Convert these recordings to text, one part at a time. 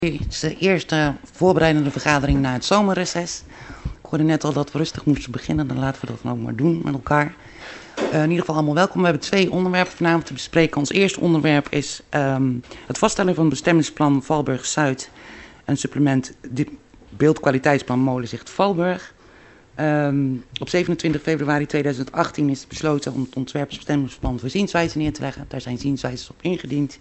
Dit is de eerste voorbereidende vergadering na het zomerreces. Ik hoorde net al dat we rustig moesten beginnen, dan laten we dat dan ook maar doen met elkaar. In ieder geval allemaal welkom. We hebben 2 onderwerpen vanavond te bespreken. Ons eerste onderwerp is het vaststellen van het bestemmingsplan Valburg-Zuid en supplement beeldkwaliteitsplan Molenzicht Valburg. Op 27 februari 2018 is besloten om het ontwerpsbestemmingsplan voor zienswijzen neer te leggen. Daar zijn zienswijzes op ingediend.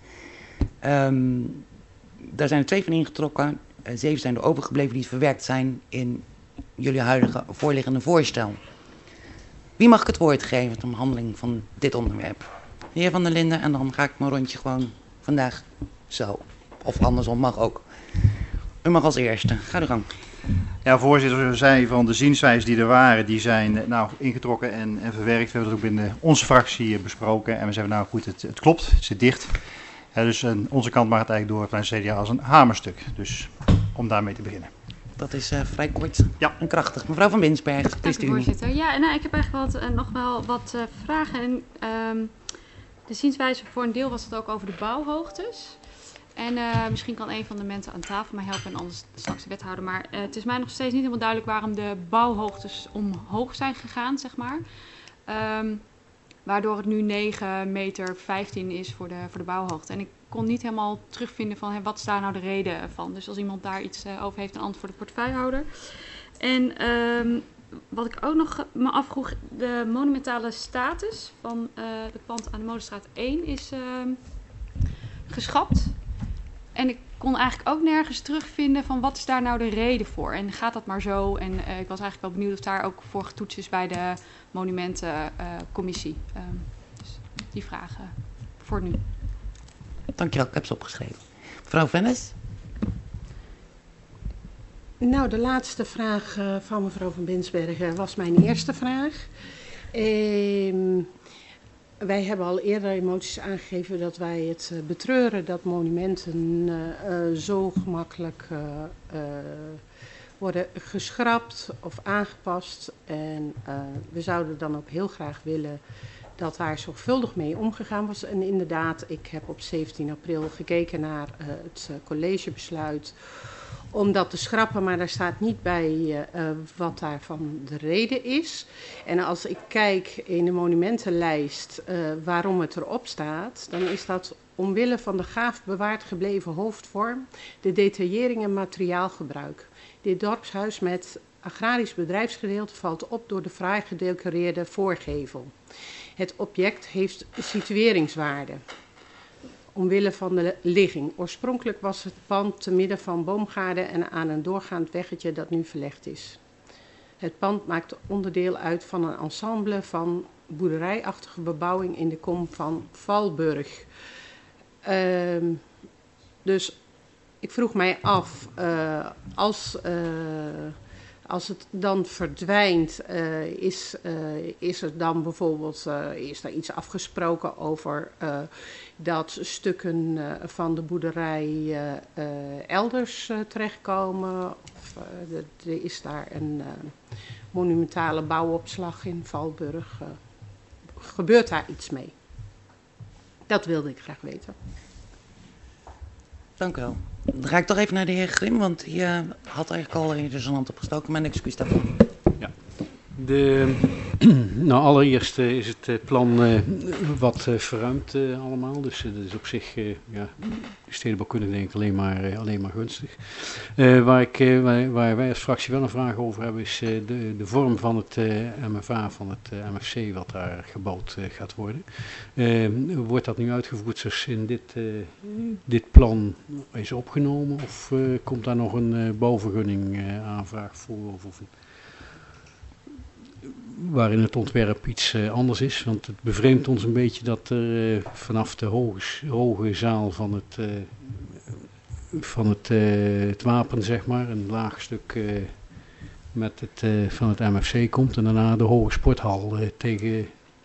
Daar zijn er 2 van ingetrokken. 7 zijn er overgebleven die verwerkt zijn in jullie huidige voorliggende voorstel. Wie mag ik het woord geven ter behandeling van dit onderwerp? De heer Van der Linden, en dan ga ik mijn rondje gewoon vandaag zo. Of andersom mag ook. U mag als eerste. Ga uw gang. Ja, voorzitter, zoals u zei, van de zienswijzen die er waren, die zijn ingetrokken en verwerkt. We hebben dat ook binnen onze fractie besproken. En we zeiden, nou goed, het klopt, het zit dicht. Dus aan onze kant mag het eigenlijk door het CDA als een hamerstuk. Dus om daarmee te beginnen. Dat is vrij kort en krachtig. Mevrouw Van Binsberg, Dank u, voorzitter. Ja, nou, ik heb eigenlijk nog wel wat vragen. En, de zienswijze voor een deel was het ook over de bouwhoogtes. En misschien kan een van de mensen aan tafel mij helpen en anders straks de wethouder. Maar het is mij nog steeds niet helemaal duidelijk waarom de bouwhoogtes omhoog zijn gegaan, zeg maar. Waardoor het nu 9,15 meter is voor de bouwhoogte. En ik kon niet helemaal terugvinden van wat is daar nou de reden van. Dus als iemand daar iets over heeft, een antwoord voor de portefeuillehouder. En wat ik ook nog me afvroeg, de monumentale status van het pand aan de Molenstraat 1 is geschrapt. En ik kon eigenlijk ook nergens terugvinden van wat is daar nou de reden voor. En gaat dat maar zo? En ik was eigenlijk wel benieuwd of daar ook voor getoetst is bij de monumentencommissie. Dus die vragen voor nu. Dankjewel, ik heb ze opgeschreven. Mevrouw Vennis? Nou, de laatste vraag van mevrouw Van Binsbergen was mijn eerste vraag. Wij hebben al eerder emoties aangegeven dat wij het betreuren dat monumenten zo gemakkelijk worden geschrapt of aangepast. En we zouden dan ook heel graag willen dat daar zorgvuldig mee omgegaan was. En inderdaad, ik heb op 17 april gekeken naar het collegebesluit om dat te schrappen, maar daar staat niet bij wat daarvan de reden is. En als ik kijk in de monumentenlijst waarom het erop staat, dan is dat omwille van de gaaf bewaard gebleven hoofdvorm, de detaillering en materiaalgebruik. Dit dorpshuis met agrarisch bedrijfsgedeelte valt op door de fraai gedecoreerde voorgevel. Het object heeft situeringswaarde. Omwille van de ligging. Oorspronkelijk was het pand te midden van boomgaarden en aan een doorgaand weggetje dat nu verlegd is. Het pand maakt onderdeel uit van een ensemble van boerderijachtige bebouwing in de kom van Valburg. Dus ik vroeg mij af, als het dan verdwijnt, is er dan bijvoorbeeld is er iets afgesproken over dat stukken van de boerderij elders terechtkomen? Of is daar een monumentale bouwopslag in Valburg? Gebeurt daar iets mee? Dat wilde ik graag weten. Dank u wel. Dan ga ik toch even naar de heer Grim, want die had eigenlijk al eerder zijn hand opgestoken. Mijn excuus daarvoor. Ja. Nou, allereerst is het plan wat verruimd allemaal. Dus dat is op zich stedenbouwkundig denk ik alleen maar gunstig. Waar wij als fractie wel een vraag over hebben is de vorm van het MFA, van het MFC wat daar gebouwd gaat worden. Wordt dat nu uitgevoerd zoals in dit plan is opgenomen? Of komt daar nog een bouwvergunning aanvraag voor? Of waarin het ontwerp iets anders is. Want het bevreemdt ons een beetje dat er vanaf de hoge zaal van het wapen, zeg maar, een laag stuk van het MFC komt. En daarna de hoge sporthal tegen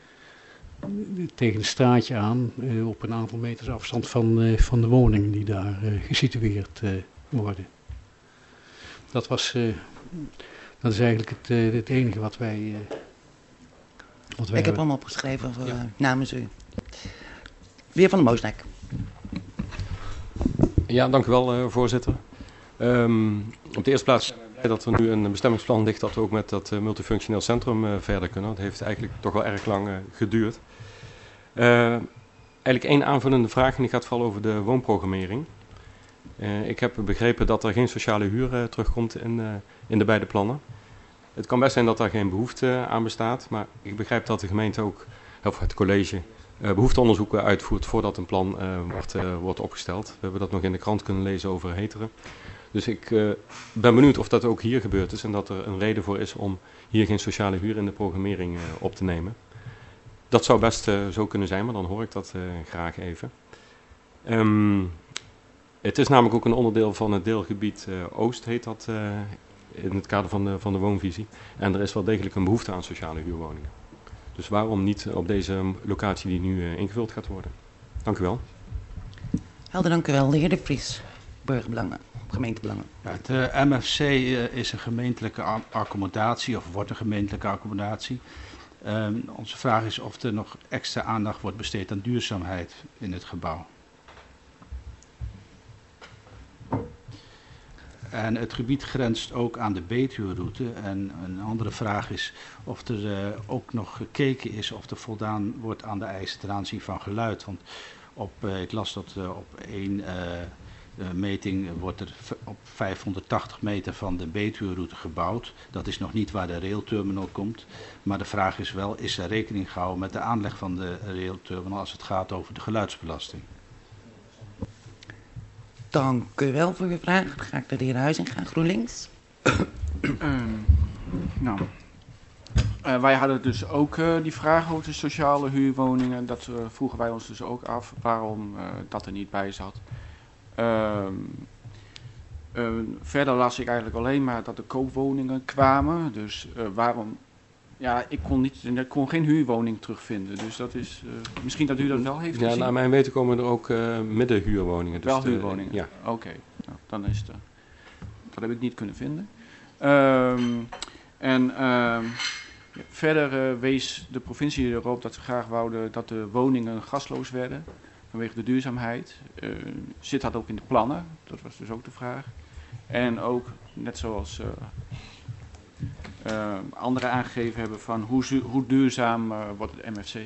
een straatje aan, op een aantal meters afstand van de woningen die daar gesitueerd worden. Dat is eigenlijk het enige wat wij ik heb hem opgeschreven namens u. De heer Van der Moosdijk. Ja, dank u wel, voorzitter. Op de eerste plaats zijn we blij dat er nu een bestemmingsplan ligt dat we ook met dat multifunctioneel centrum verder kunnen. Dat heeft eigenlijk toch wel erg lang geduurd. Eigenlijk één aanvullende vraag en die gaat vooral over de woonprogrammering. Ik heb begrepen dat er geen sociale huur terugkomt in de beide plannen. Het kan best zijn dat daar geen behoefte aan bestaat, maar ik begrijp dat de gemeente ook, of het college, behoefteonderzoeken uitvoert voordat een plan wordt opgesteld. We hebben dat nog in de krant kunnen lezen over Heteren. Dus ik ben benieuwd of dat ook hier gebeurd is en dat er een reden voor is om hier geen sociale huur in de programmering op te nemen. Dat zou best zo kunnen zijn, maar dan hoor ik dat graag even. Het is namelijk ook een onderdeel van het deelgebied Oost, heet dat in het kader van de woonvisie. En er is wel degelijk een behoefte aan sociale huurwoningen. Dus waarom niet op deze locatie die nu ingevuld gaat worden? Dank u wel. Helder, dank u wel. De heer De Vries, Burgerbelangen, Gemeentebelangen. Ja, het MFC is een gemeentelijke accommodatie, of wordt een gemeentelijke accommodatie. Onze vraag is of er nog extra aandacht wordt besteed aan duurzaamheid in het gebouw. En het gebied grenst ook aan de Betuweroute. En een andere vraag is of er ook nog gekeken is of er voldaan wordt aan de eisen ten aanzien van geluid. Want ik las dat op één meting wordt er op 580 meter van de Betuweroute gebouwd. Dat is nog niet waar de railterminal komt. Maar de vraag is wel, is er rekening gehouden met de aanleg van de railterminal als het gaat over de geluidsbelasting? Dank u wel voor uw vraag. Dan ga ik naar de heer Huizinga, GroenLinks. Wij hadden dus ook die vraag over de sociale huurwoningen. Dat vroegen wij ons dus ook af waarom dat er niet bij zat. Verder las ik eigenlijk alleen maar dat er koopwoningen kwamen. Dus waarom... Ja, ik kon geen huurwoning terugvinden. Dus dat is... misschien dat u dat wel heeft gezien? Ja, naar mijn weten komen er ook middenhuurwoningen. Dus wel huurwoningen? Ja. Oké. Nou, dan is het... dat heb ik niet kunnen vinden. Verder wees de provincie erop dat ze graag wouden dat de woningen gasloos werden. Vanwege de duurzaamheid. Zit dat ook in de plannen? Dat was dus ook de vraag. En ook, net zoals... anderen aangegeven hebben van hoe duurzaam wordt het MFC.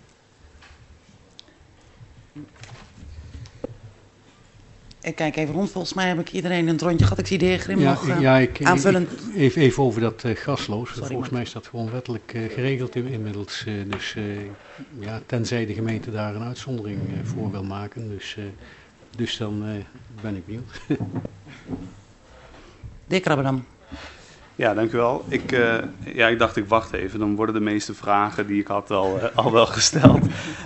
Ik kijk even rond, volgens mij heb ik iedereen een rondje gehad. Ik zie de heer Grim nog aanvullend. Even over dat gasloos. Sorry, volgens mij is dat gewoon wettelijk geregeld inmiddels. Tenzij de gemeente daar een uitzondering voor wil maken. Dus dan ben ik benieuwd. De heer Krabberdam. Ja, dank u wel. Ik dacht ik wacht even, dan worden de meeste vragen die ik had al wel gesteld.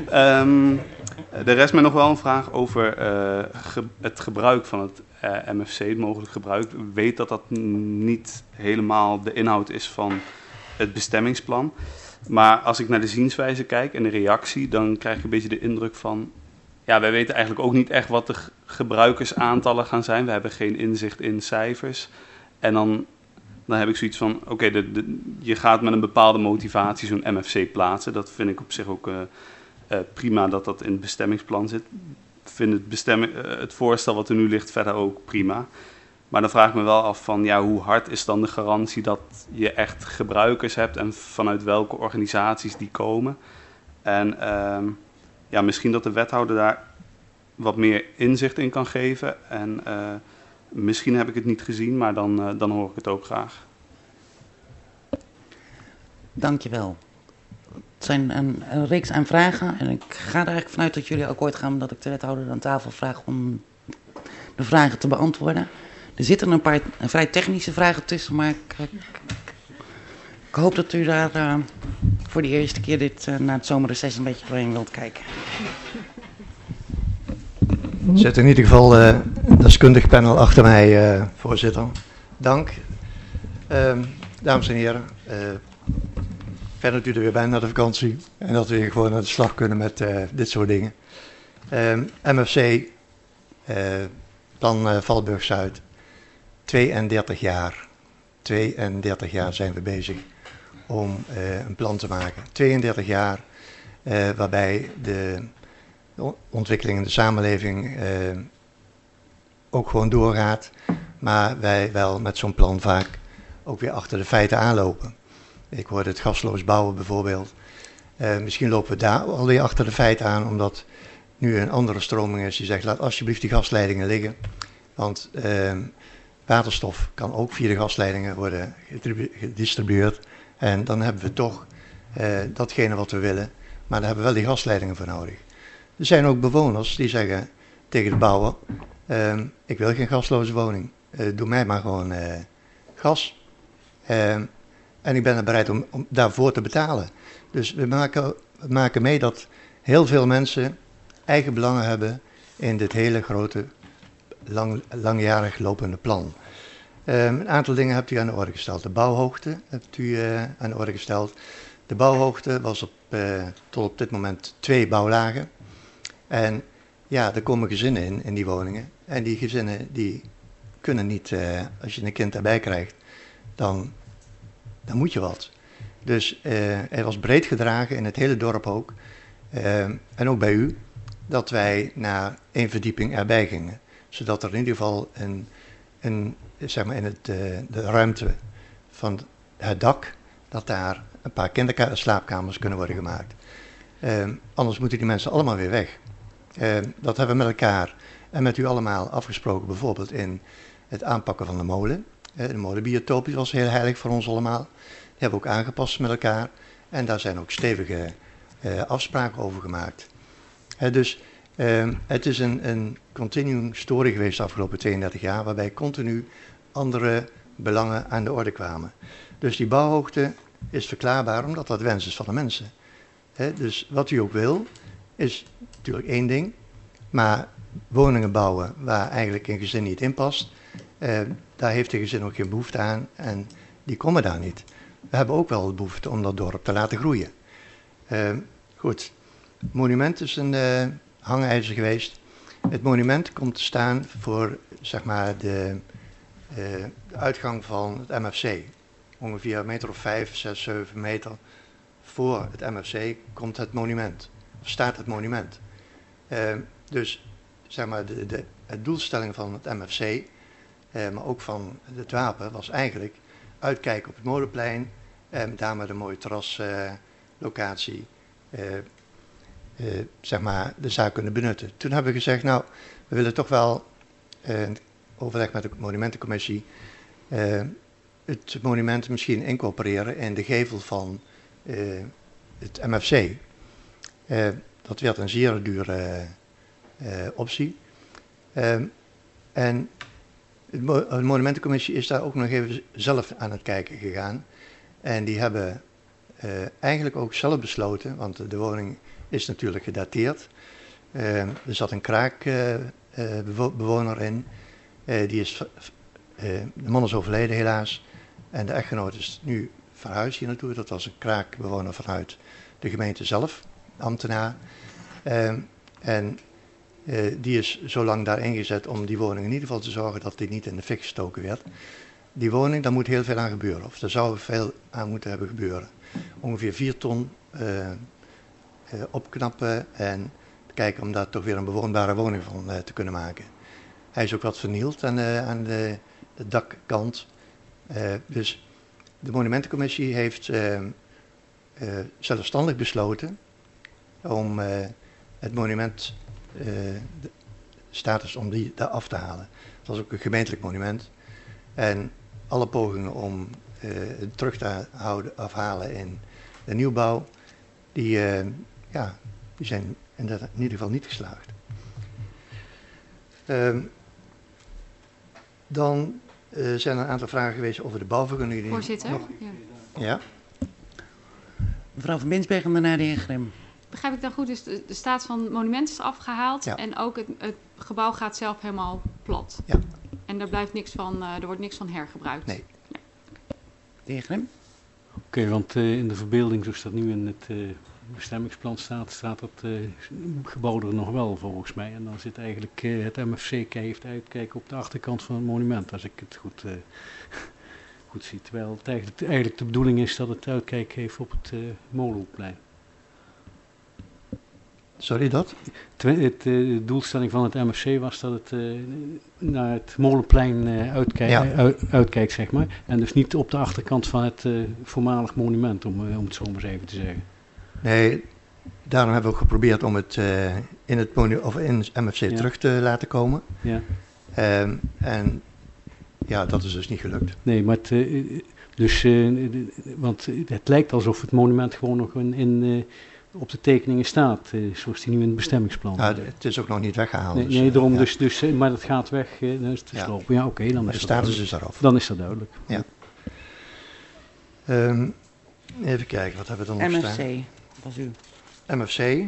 Er rest mij nog wel een vraag over het gebruik van het MFC, het mogelijk gebruik. Ik weet dat dat niet helemaal de inhoud is van het bestemmingsplan. Maar als ik naar de zienswijze kijk en de reactie, dan krijg ik een beetje de indruk van... Ja, wij weten eigenlijk ook niet echt wat de gebruikersaantallen gaan zijn. We hebben geen inzicht in cijfers. En dan heb ik zoiets van, oké, je gaat met een bepaalde motivatie zo'n MFC plaatsen. Dat vind ik op zich ook prima dat dat in het bestemmingsplan zit. Ik vind het voorstel wat er nu ligt verder ook prima. Maar dan vraag ik me wel af van, ja, hoe hard is dan de garantie dat je echt gebruikers hebt en vanuit welke organisaties die komen. En misschien dat de wethouder daar wat meer inzicht in kan geven. En misschien heb ik het niet gezien, maar dan hoor ik het ook graag. Dankjewel. Het zijn een reeks aan vragen en ik ga er eigenlijk vanuit dat jullie akkoord gaan dat ik de wethouder aan tafel vraag om de vragen te beantwoorden. Er zitten een paar vrij technische vragen tussen, maar ik hoop dat u daar voor de eerste keer dit na het zomerreces een beetje doorheen wilt kijken. Er zit in ieder geval een deskundig panel achter mij, voorzitter. Dank. Dames en heren, fijn dat u er weer bent na de vakantie en dat we weer gewoon aan de slag kunnen met dit soort dingen. MFC, plan Valburg-Zuid, 32 jaar. 32 jaar zijn we bezig om een plan te maken. 32 jaar waarbij de ontwikkeling in de samenleving ook gewoon doorgaat, maar wij wel met zo'n plan vaak ook weer achter de feiten aanlopen. Ik hoorde het gasloos bouwen bijvoorbeeld. Misschien lopen we daar alweer achter de feiten aan, omdat nu een andere stroming is die zegt, laat alsjeblieft die gasleidingen liggen. Want waterstof kan ook via de gasleidingen worden gedistribueerd. En dan hebben we toch datgene wat we willen, maar daar hebben we wel die gasleidingen voor nodig. Er zijn ook bewoners die zeggen tegen de bouwer, ik wil geen gasloze woning, doe mij maar gewoon gas. En ik ben er bereid om daarvoor te betalen. Dus we maken mee dat heel veel mensen eigen belangen hebben in dit hele grote, langjarig lopende plan. Een aantal dingen hebt u aan de orde gesteld. De bouwhoogte hebt u aan de orde gesteld. De bouwhoogte was tot op dit moment 2 bouwlagen. En ja, er komen gezinnen in die woningen. En die gezinnen die kunnen niet, als je een kind erbij krijgt, dan moet je wat. Dus er was breed gedragen in het hele dorp ook. En ook bij u, dat wij naar 1 verdieping erbij gingen. Zodat er in ieder geval zeg maar in de ruimte van het dak, dat daar een paar kinderslaapkamers kunnen worden gemaakt. Anders moeten die mensen allemaal weer weg. Dat hebben we met elkaar en met u allemaal afgesproken, bijvoorbeeld in het aanpakken van de molen. De molenbiotoop was heel heilig voor ons allemaal. Die hebben we ook aangepast met elkaar. En daar zijn ook stevige afspraken over gemaakt. Dus het is een continuum story geweest de afgelopen 32 jaar, waarbij continu andere belangen aan de orde kwamen. Dus die bouwhoogte is verklaarbaar omdat dat wens is van de mensen. Dus wat u ook wil, is natuurlijk 1 ding. Maar woningen bouwen waar eigenlijk een gezin niet in past, daar heeft de gezin ook geen behoefte aan en die komen daar niet. We hebben ook wel de behoefte om dat dorp te laten groeien. Goed, het monument is een hangijzer geweest. Het monument komt te staan voor zeg maar de uitgang van het MFC. Ongeveer een meter of 5, 6, 7 meter voor het MFC komt het monument. Of staat het monument. Dus zeg maar de doelstelling van het MFC, maar ook van het wapen, was eigenlijk uitkijken op het Molenplein. Daar met een mooie terraslocatie zeg maar de zaak kunnen benutten. Toen hebben we gezegd, nou, we willen toch wel overleg met de monumentencommissie het monument misschien incorporeren in de gevel van het MFC. Dat werd een zeer dure optie. En de monumentencommissie is daar ook nog even zelf aan het kijken gegaan. En die hebben eigenlijk ook zelf besloten, want de woning is natuurlijk gedateerd. Er zat een kraakbewoner in. De man is overleden helaas. En de echtgenoot is nu verhuisd hier naartoe. Dat was een kraakbewoner vanuit de gemeente zelf, ambtenaar. En die is zo lang daar ingezet om die woning in ieder geval te zorgen dat die niet in de fik gestoken werd. Die woning, daar moet heel veel aan gebeuren. Of er zou veel aan moeten hebben gebeuren. Ongeveer 4 ton opknappen en kijken om daar toch weer een bewoonbare woning van te kunnen maken. Hij is ook wat vernield aan de dakkant. Dus de monumentencommissie heeft zelfstandig besloten om het monument status om die daar af te halen. Het was ook een gemeentelijk monument. En alle pogingen om het terug te afhalen in de nieuwbouw, die zijn in ieder geval niet geslaagd. Dan zijn er een aantal vragen geweest over de bouwvergunning. Voorzitter. Ja. Mevrouw van Binsbergen en daarna de heer Grim. Begrijp ik dan goed, dus de staat van het monument is afgehaald en ook het gebouw gaat zelf helemaal plat. Ja. En er wordt niks van hergebruikt. Nee. De heer Grim? Oké, want in de verbeelding, zoals dat nu in het bestemmingsplan staat dat gebouw er nog wel volgens mij. En dan zit eigenlijk het MFC heeft uitkijken op de achterkant van het monument, als ik het goed zie. Terwijl het eigenlijk de bedoeling is dat het uitkijk heeft op het Molenplein. Sorry, dat? De doelstelling van het MFC was dat het naar het Molenplein uitkijkt, zeg maar. En dus niet op de achterkant van het voormalig monument, om het zo maar eens even te zeggen. Nee, daarom hebben we ook geprobeerd om het in het MFC terug te laten komen. Ja. En ja, dat is dus niet gelukt. Nee, maar want het lijkt alsof het monument gewoon nog op de tekeningen staat, zoals die nu in het bestemmingsplan. Ja, het is ook nog niet weggehaald. Nee, daarom maar dat gaat weg. Dan is het slopen. Ja, oké, dan is de status is eraf. Dan is dat duidelijk. Ja. Even kijken, wat hebben we dan nog staan? MFC, was u. MFC.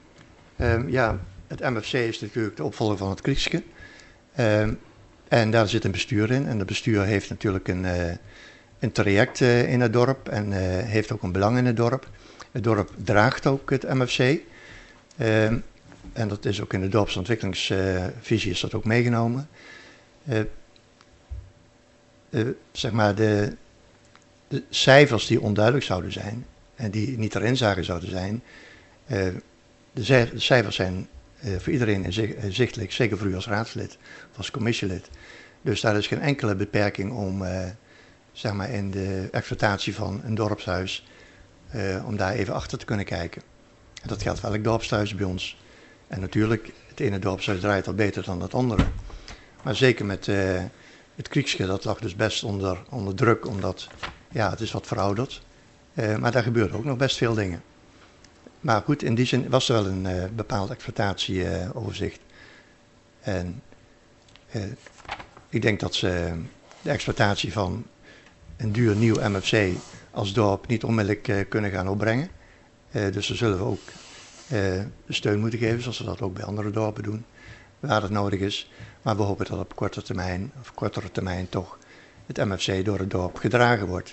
Het MFC is natuurlijk de opvolger van het Kriekske. En daar zit een bestuur in. En het bestuur heeft natuurlijk een traject in het dorp en heeft ook een belang in het dorp. Het dorp draagt ook het MFC. En dat is ook in de dorpsontwikkelingsvisie is dat ook meegenomen. Zeg maar de cijfers die onduidelijk zouden zijn en die niet erin zagen zouden zijn. De cijfers zijn voor iedereen inzichtelijk, zeker voor u als raadslid of als commissielid. Dus daar is geen enkele beperking om zeg maar in de exploitatie van een dorpshuis, om daar even achter te kunnen kijken. En dat geldt voor elk dorpshuis bij ons. En natuurlijk, het ene dorpshuis draait al beter dan het andere. Maar zeker met het Kriekske, dat lag dus best onder druk, omdat het is wat verouderd. Maar daar gebeuren ook nog best veel dingen. Maar goed, in die zin was er wel een bepaald exploitatieoverzicht. En ik denk dat ze de exploitatie van een duur nieuw MFC als dorp niet onmiddellijk kunnen gaan opbrengen. Dus daar zullen we ook steun moeten geven, zoals we dat ook bij andere dorpen doen, waar het nodig is. Maar we hopen dat op kortere termijn toch het MFC door het dorp gedragen wordt.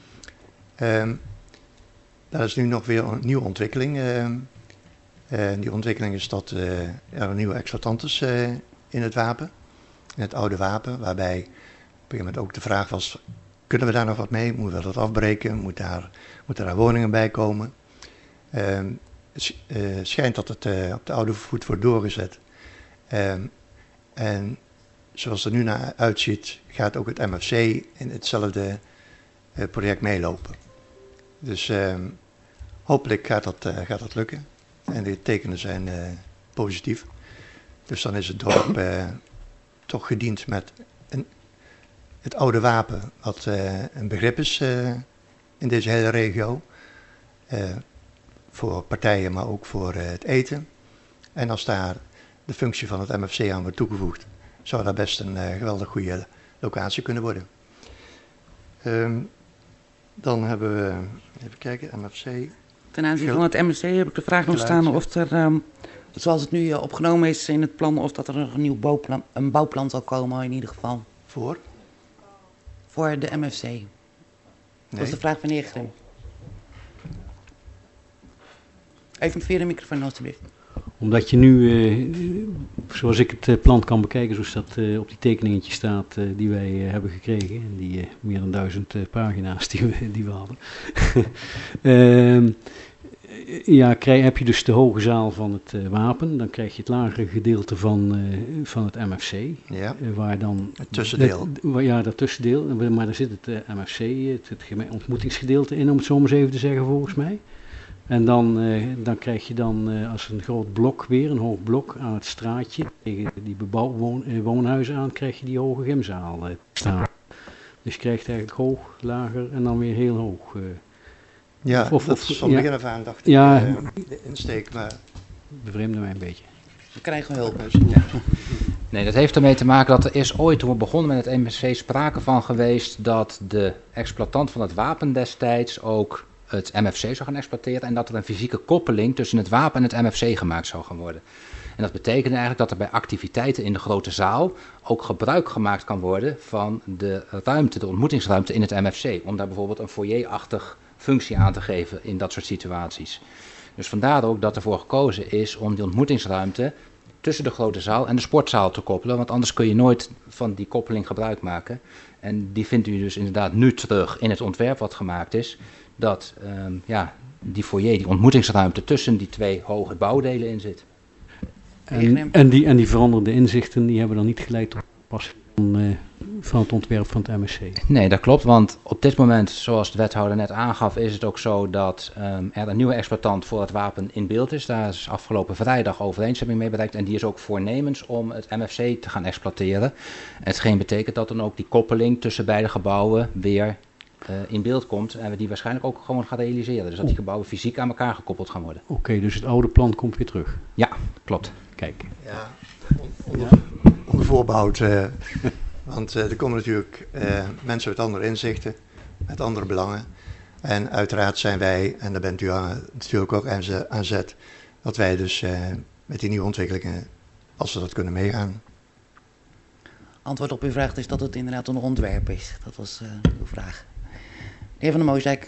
Daar is nu nog weer een nieuwe ontwikkeling. Die ontwikkeling is dat er een nieuwe exploitant is in het wapen, in het oude wapen, waarbij op een gegeven moment ook de vraag was, kunnen we daar nog wat mee? Moeten we dat afbreken? Moeten daar woningen bij komen? Het schijnt dat het op de oude voet wordt doorgezet. En zoals het er nu naar uitziet, gaat ook het MFC in hetzelfde project meelopen. Dus hopelijk gaat dat lukken. En de tekenen zijn positief. Dus dan is het dorp toch gediend met het oude wapen, wat een begrip is in deze hele regio. Voor partijen, maar ook voor het eten. En als daar de functie van het MFC aan wordt toegevoegd, zou dat best een geweldig goede locatie kunnen worden. Dan hebben we, even kijken, MFC. Ten aanzien van het MFC heb ik de vraag nog staan of er, zoals het nu opgenomen is in het plan, of dat er nog een bouwplan zal komen in ieder geval. Voor de MFC. Nee. Dat is de vraag van de heer Grim. Even via de microfoon alstublieft. Omdat je nu, zoals ik het plan kan bekijken, zoals dat op die tekeningetje staat die wij hebben gekregen, en die meer dan 1000 pagina's die we hadden. Heb je dus de hoge zaal van het wapen, dan krijg je het lagere gedeelte van het MFC. Ja, waar dan het tussendeel. Dat tussendeel, maar daar zit het MFC, het ontmoetingsgedeelte in, om het zo maar eens even te zeggen volgens mij. En dan krijg je als een groot blok weer, een hoog blok aan het straatje, tegen die woonhuizen aan, krijg je die hoge gymzaal staan. Dus je krijgt eigenlijk hoog, lager en dan weer heel hoog. Dat is van begin af aan, dacht ik, de insteek, maar bevreemde mij een beetje. We krijgen hulp. Ja. Nee, dat heeft ermee te maken dat er is ooit, toen we begonnen met het MFC, sprake van geweest dat de exploitant van het wapen destijds ook het MFC zou gaan exploiteren en dat er een fysieke koppeling tussen het wapen en het MFC gemaakt zou gaan worden. En dat betekende eigenlijk dat er bij activiteiten in de grote zaal ook gebruik gemaakt kan worden van de ruimte, de ontmoetingsruimte in het MFC. Om daar bijvoorbeeld een foyer-achtig functie aan te geven in dat soort situaties. Dus vandaar ook dat ervoor gekozen is om die ontmoetingsruimte tussen de grote zaal en de sportzaal te koppelen. Want anders kun je nooit van die koppeling gebruik maken. En die vindt u dus inderdaad nu terug in het ontwerp wat gemaakt is. Dat die foyer, die ontmoetingsruimte tussen die 2 hoge bouwdelen in zit. En die veranderde inzichten die hebben dan niet geleid tot pas van het ontwerp van het MSC? Nee, dat klopt, want op dit moment, zoals de wethouder net aangaf, is het ook zo dat er een nieuwe exploitant voor het wapen in beeld is. Daar is afgelopen vrijdag overeenstemming mee bereikt en die is ook voornemens om het MFC te gaan exploiteren. Hetgeen betekent dat dan ook die koppeling tussen beide gebouwen weer in beeld komt en we die waarschijnlijk ook gewoon gaan realiseren. Dus dat die gebouwen fysiek aan elkaar gekoppeld gaan worden. Oké, dus het oude plan komt weer terug? Ja, klopt. Kijk. Ja, onder voorbehoud. Want er komen natuurlijk mensen met andere inzichten, met andere belangen. En uiteraard zijn wij, en daar bent u natuurlijk ook aan zet, dat wij dus met die nieuwe ontwikkelingen, als we dat kunnen meegaan. Antwoord op uw vraag is dat het inderdaad een ontwerp is. Dat was uw vraag. De heer Van der Moosdijk.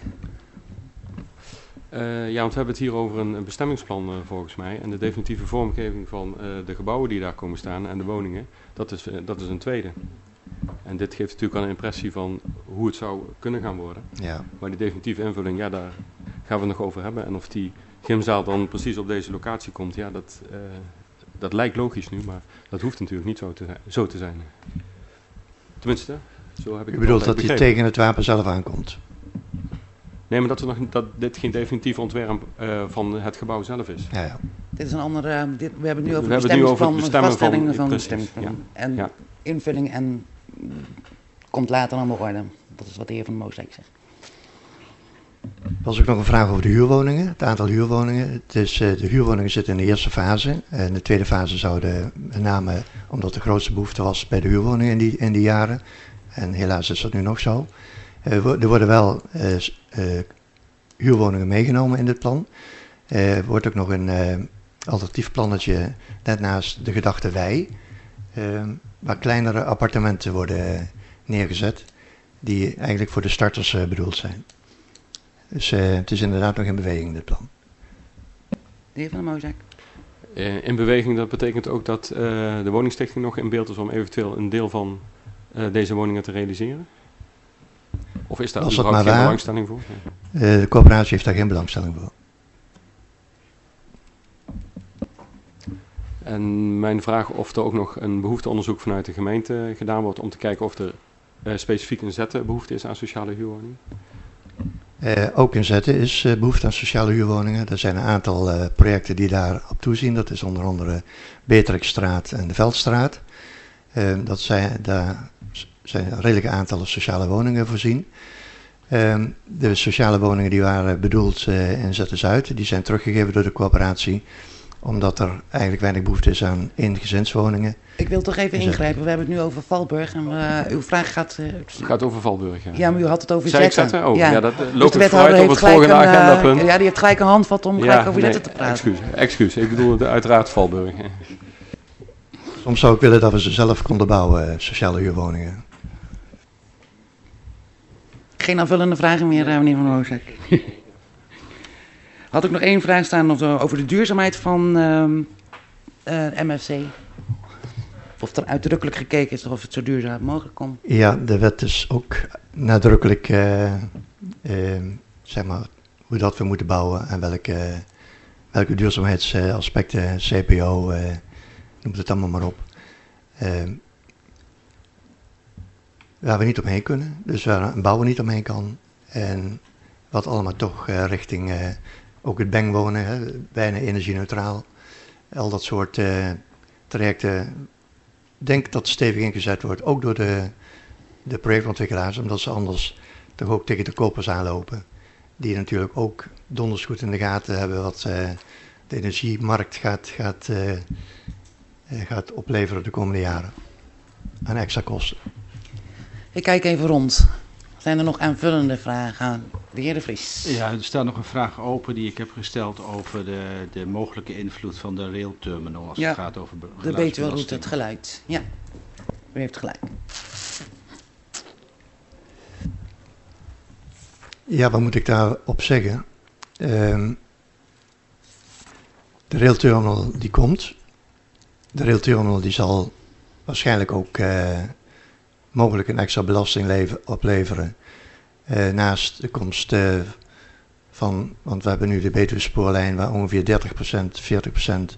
Ja, want we hebben het hier over een bestemmingsplan volgens mij. En de definitieve vormgeving van de gebouwen die daar komen staan en de woningen, dat is een tweede. En dit geeft natuurlijk al een impressie van hoe het zou kunnen gaan worden. Ja. Maar die definitieve invulling, ja, daar gaan we het nog over hebben. En of die gymzaal dan precies op deze locatie komt, ja, dat lijkt logisch nu, maar dat hoeft natuurlijk niet zo te zijn. Tenminste, zo heb ik U het bedoelt dat begrepen. hij tegen het wapen zelf aankomt? Nee, maar dat dit geen definitief ontwerp van het gebouw zelf is. Ja, ja. Dit is een andere. We hebben het nu over We het hebben het nu over het bestemmingsplan, bestemmen vaststellingen van precies, het bestemmingsplan. ja. En Ja. invulling en komt later aan de orde. Dat is wat de heer Van Moosdijk zegt. Er was ook nog een vraag over de huurwoningen, het aantal huurwoningen. De huurwoningen zitten in de eerste fase. En de tweede fase zouden met name, omdat de grootste behoefte was bij de huurwoningen in die jaren. En helaas is dat nu nog zo. Er worden wel huurwoningen meegenomen in dit plan. Er wordt ook nog een alternatief plannetje net naast de gedachte wei. Waar kleinere appartementen worden neergezet. Die eigenlijk voor de starters bedoeld zijn. Dus het is inderdaad nog in beweging, dit plan. De heer Van der Moosdijk. In beweging, dat betekent ook dat de woningstichting nog in beeld is om eventueel een deel van deze woningen te realiseren? Of is daar überhaupt geen belangstelling voor? De coöperatie heeft daar geen belangstelling voor. En mijn vraag of er ook nog een behoefteonderzoek vanuit de gemeente gedaan wordt om te kijken of er specifiek een zetbehoefte is aan sociale huurwoningen? Ook in Zetten is behoefte aan sociale huurwoningen. Er zijn een aantal projecten die daar op toezien. Dat is onder andere Beatrixstraat en de Veldstraat. Daar zijn een redelijke aantallen sociale woningen voorzien. De sociale woningen die waren bedoeld in Zetten-Zuid, die zijn teruggegeven door de coöperatie. Omdat er eigenlijk weinig behoefte is aan eengezinswoningen. Ik wil toch even ingrijpen. We hebben het nu over Valburg. En uw vraag gaat... Het gaat over Valburg, ja. Ja, maar u had het over Zei ik Zetten. Zetten? Oh, ja, dat Dus loopt de het vooruit op het volgende agendapunt. Ja, die heeft gelijk een handvat om gelijk over Zetten te praten. Excuus. Ik bedoel uiteraard Valburg. Hè. Soms zou ik willen dat we ze zelf konden bouwen, sociale huurwoningen. Geen aanvullende vragen meer, meneer Van Moosdijk. Had ik nog één vraag staan over de duurzaamheid van MFC. Of er uitdrukkelijk gekeken is of het zo duurzaam mogelijk komt. Ja, de wet is ook nadrukkelijk, zeg maar, hoe dat we moeten bouwen en welke duurzaamheidsaspecten, CPO, noem het allemaal maar op. Waar we niet omheen kunnen, dus waar een bouwer niet omheen kan. En wat allemaal toch richting ook het bangwonen, bijna energie-neutraal. Al dat soort trajecten. Ik denk dat stevig ingezet wordt, ook door de projectontwikkelaars, omdat ze anders toch ook tegen de kopers aanlopen. Die natuurlijk ook donders goed in de gaten hebben wat de energiemarkt gaat opleveren de komende jaren. Aan extra kosten. Ik kijk even rond. Zijn er nog aanvullende vragen aan de heer De Vries? Ja, er staat nog een vraag open die ik heb gesteld over de mogelijke invloed van de railterminal als het gaat over de Betuweroute, het geluid. Ja, u heeft gelijk. Ja, wat moet ik daarop zeggen? De railterminal die komt. De railterminal die zal waarschijnlijk ook mogelijk een extra belasting opleveren. Naast de komst want we hebben nu de Betuwe-spoorlijn waar ongeveer 40%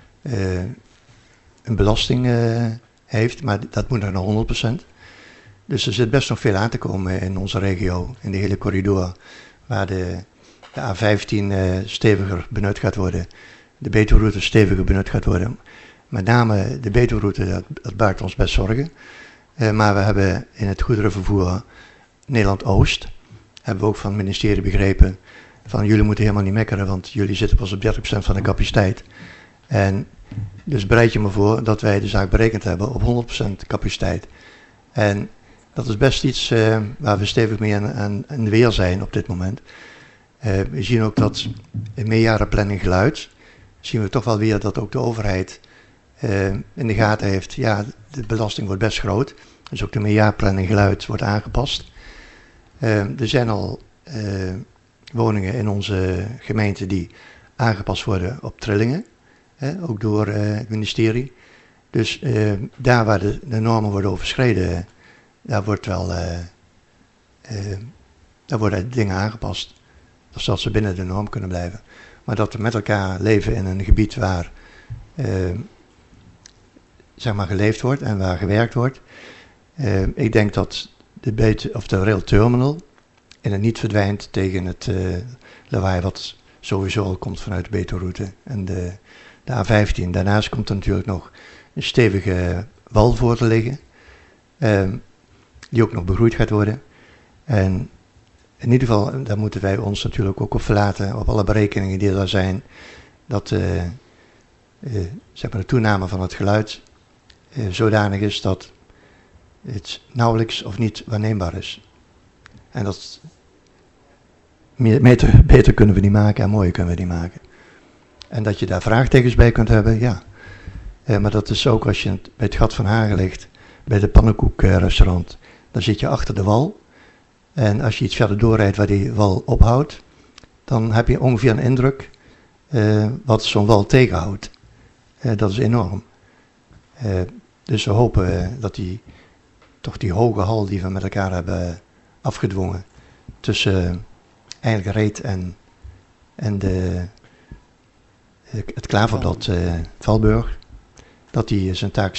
een belasting heeft, maar dat moet naar 100%. Dus er zit best nog veel aan te komen in onze regio, in de hele corridor, waar de A15 steviger benut gaat worden, de Betuwe-route steviger benut gaat worden. Met name de Betuwe-route, dat baart ons best zorgen. Maar we hebben in het goederenvervoer Nederland-Oost, hebben we ook van het ministerie begrepen, van jullie moeten helemaal niet mekkeren, want jullie zitten pas op 30% van de capaciteit. En dus bereid je me voor dat wij de zaak berekend hebben op 100% capaciteit. En dat is best iets waar we stevig mee aan de weer zijn op dit moment. We zien ook dat in meerjarenplanning geluid, zien we toch wel weer dat ook de overheid in de gaten heeft, ja, de belasting wordt best groot. Dus ook de meerjarenplanning geluid wordt aangepast. Er zijn al woningen in onze gemeente die aangepast worden op trillingen, ook door het ministerie. Dus daar waar de normen worden overschreden, daar worden dingen aangepast, zodat ze binnen de norm kunnen blijven. Maar dat we met elkaar leven in een gebied waar zeg maar geleefd wordt en waar gewerkt wordt. Ik denk dat de rail terminal in het niet verdwijnt tegen het lawaai wat sowieso al komt vanuit de Betuwe-route en de A15. Daarnaast komt er natuurlijk nog een stevige wal voor te liggen, die ook nog begroeid gaat worden. En in ieder geval, daar moeten wij ons natuurlijk ook op verlaten, op alle berekeningen die er zijn, dat zeg maar de toename van het geluid zodanig is dat het nauwelijks of niet waarneembaar is. En dat beter kunnen we niet maken en mooier kunnen we niet maken. En dat je daar vraagtekens bij kunt hebben, ja. Maar dat is ook als je bij het Gat van Hagen ligt, bij de pannenkoekrestaurant, dan zit je achter de wal. En als je iets verder doorrijdt waar die wal ophoudt, dan heb je ongeveer een indruk wat zo'n wal tegenhoudt. Dat is enorm. Dus we hopen dat die hoge hal die we met elkaar hebben afgedwongen tussen eigenlijk Reet en het klaverblad Valburg, dat die aan zijn taak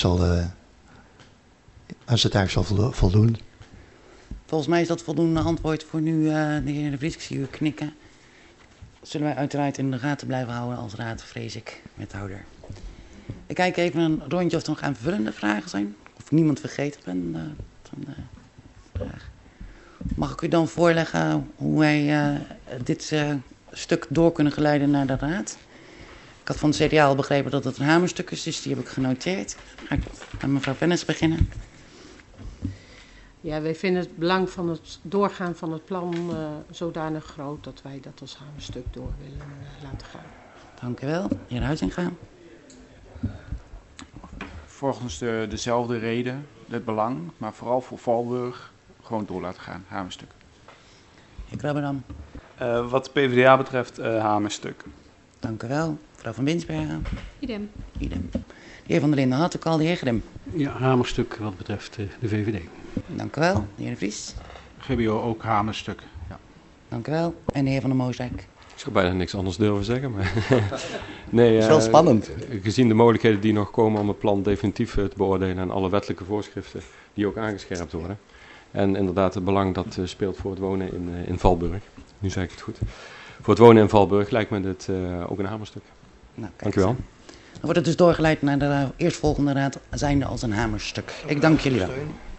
zal voldoen. Volgens mij is dat voldoende antwoord voor nu, de heer De Vries. Ik zie u knikken. Dat zullen wij uiteraard in de gaten blijven houden als raad, vrees ik, wethouder. Ik kijk even een rondje of er nog aanvullende vragen zijn. Of ik niemand vergeten ben van de vraag. Mag ik u dan voorleggen hoe wij dit stuk door kunnen geleiden naar de raad? Ik had van het CDA al begrepen dat het een hamerstuk is, dus die heb ik genoteerd. Ga ik met mevrouw Vennis beginnen. Ja, wij vinden het belang van het doorgaan van het plan zodanig groot dat wij dat als hamerstuk door willen laten gaan. Dank u wel. Heer Huizinga. Volgens dezelfde reden, het belang, maar vooral voor Valburg gewoon door laten gaan, hamerstuk. Heer Krabberdam. Wat de PvdA betreft, hamerstuk. Dank u wel. Mevrouw van Winsbergen. Idem. Idem. De heer Van der Linden had ook al, de heer Grim. Ja, hamerstuk wat betreft de VVD. Dank u wel. De heer De Vries. GBO ook hamerstuk. Ja. Dank u wel. En de heer Van der Moosdijk. Ik zou bijna niks anders durven zeggen, maar nee, dat is wel spannend. Gezien de mogelijkheden die nog komen om het plan definitief te beoordelen en alle wettelijke voorschriften die ook aangescherpt worden. En inderdaad het belang dat speelt voor het wonen in Valburg. Nu zeg ik het goed. Voor het wonen in Valburg lijkt me dit ook een hamerstuk. Nou, dank u wel. Dan wordt het dus doorgeleid naar de eerstvolgende raad, zijnde als een hamerstuk. Ik dank jullie wel.